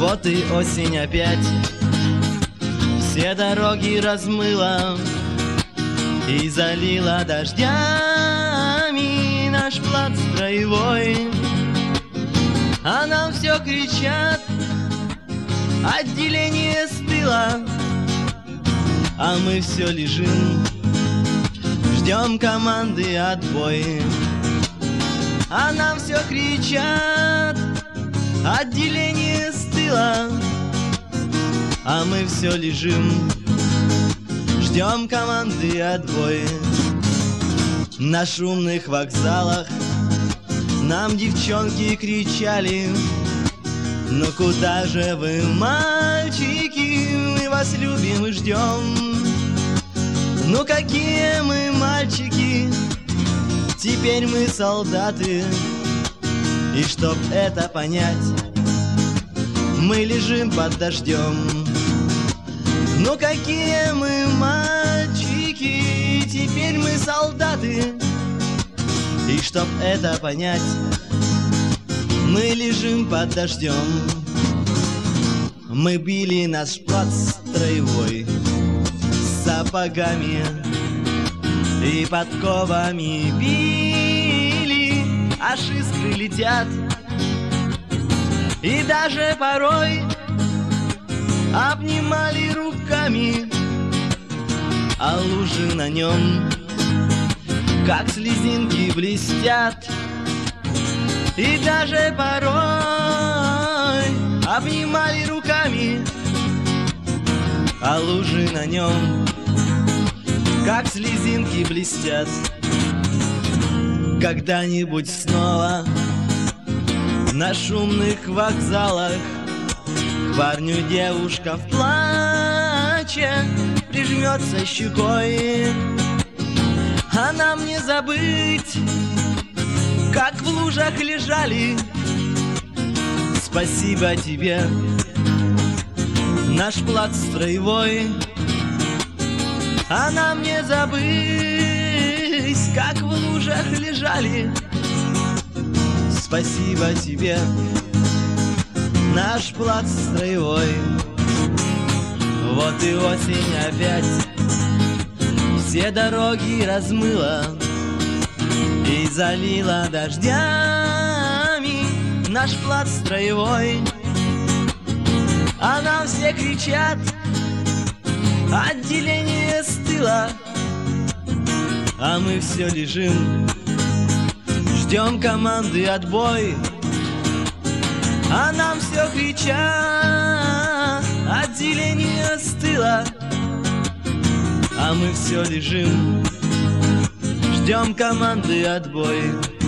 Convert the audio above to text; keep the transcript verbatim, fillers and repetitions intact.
Вот и осень опять все дороги размыла и залила дождями наш плац строевой. А нам все кричат: отделение с тыла. А мы все лежим, ждем команды отбой. А нам все кричат: отделение с тыла. А мы все лежим, ждем команды отбой. На шумных вокзалах нам девчонки кричали: ну куда же вы, мальчики, мы вас любим и ждем. Ну какие мы мальчики, теперь мы солдаты. И чтоб это понять, мы лежим под дождем. Ну какие мы мальчики, теперь мы солдаты. И чтоб это понять, мы лежим под дождем. Мы били наш плац строевой сапогами и подковами били, аж искры летят. И даже порой обнимали руками, а лужи на нем как слезинки блестят. И даже порой обнимали руками, а лужи на нем как слезинки блестят. Когда-нибудь снова на шумных вокзалах к парню девушка в плаче прижмется щекой. А нам не забыть, как в лужах лежали. Спасибо тебе, наш плац строевой. А нам не забыть, как в лужах лежали. Спасибо тебе, наш плац строевой. Вот и осень опять все дороги размыла и залила дождями наш плац строевой. А нам все кричат: отделение с тыла. А мы все лежим, ждем команды отбой. А нам все кричат: отделение с тыла. А мы все лежим, ждем команды отбой.